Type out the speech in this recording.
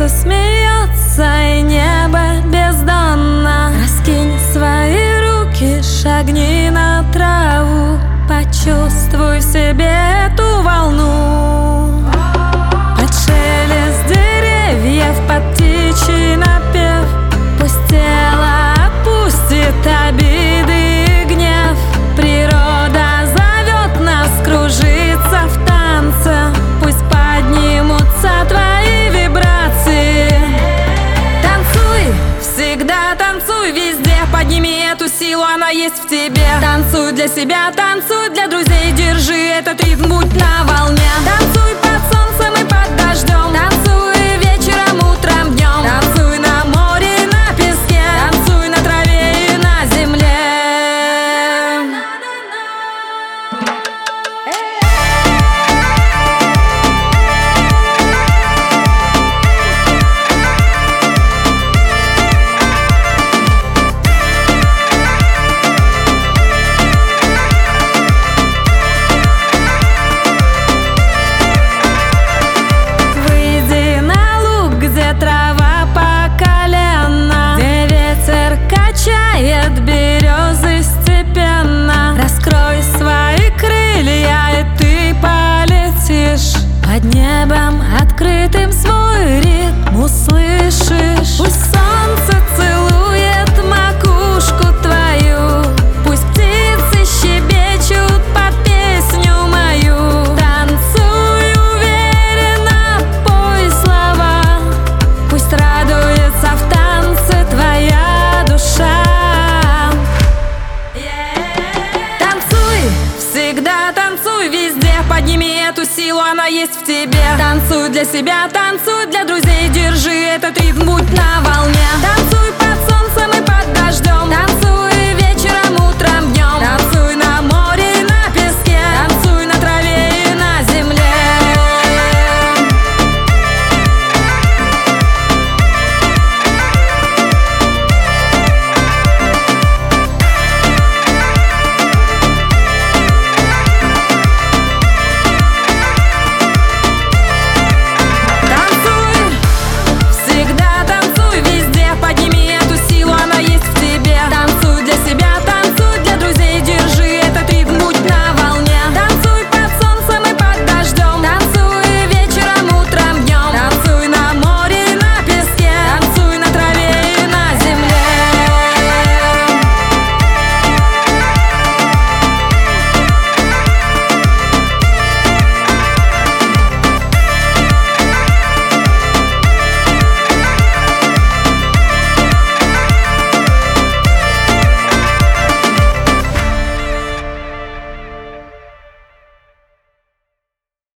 солнце смеется и небо бездонно. Раскинь свои руки, шагни на траву, почувствуй в себе эту волну. Под шелест деревьев, под птичий напев, пусть тело отпустит обиды и гнев. Природа зовет нас кружиться в танце, пусть поднимутся твои вибрации. Танцуй, всегда танцуй, везде подними эту силу, она есть в тебе. Танцуй для себя, танцуй для друзей, держи этот ритм, будь на волне. Танцуй под солнцем и под дождем, танцуй вечером, утром, днем. Танцуй на море и на песке, танцуй на траве и на земле. Трава по колено, где ветер качает березы степенно. Раскрой свои крылья, и ты полетишь под небом открытым, свой ритм услышишь. Пусть солнце целует макушку твою, пусть птицы щебечут под песню мою. Танцуй уверенно, пой слова, пусть радуется в танце твоя душа. Танцуй, всегда танцуй, везде подними эту силу, она есть в тебе. Танцуй для себя, танцуй для друзей, держи этот ритм, будь на волне. Танцуй под солнцем и под дождем, танцуй